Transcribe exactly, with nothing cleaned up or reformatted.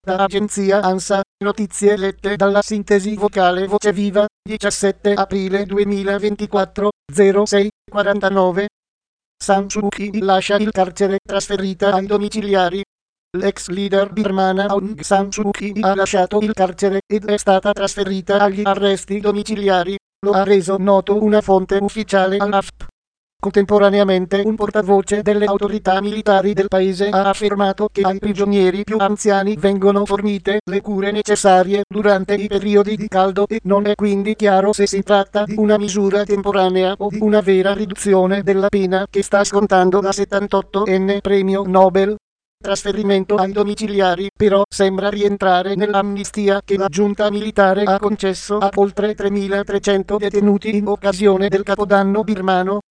Da agenzia ANSA, notizie lette dalla sintesi vocale Voce Viva, diciassette aprile duemilaventiquattro, zero sei quarantanove. San Suu Kyi lascia il carcere, trasferita ai domiciliari. L'ex leader birmana Aung San Suu Kyi ha lasciato il carcere ed è stata trasferita agli arresti domiciliari, lo ha reso noto una fonte ufficiale all'A F P. Contemporaneamente un portavoce delle autorità militari del paese ha affermato che ai prigionieri più anziani vengono fornite le cure necessarie durante i periodi di caldo e non è quindi chiaro se si tratta di una misura temporanea o di una vera riduzione della pena che sta scontando la settantottenne premio Nobel. Trasferimento ai domiciliari però sembra rientrare nell'amnistia che la giunta militare ha concesso a oltre tremilatrecento detenuti in occasione del Capodanno birmano.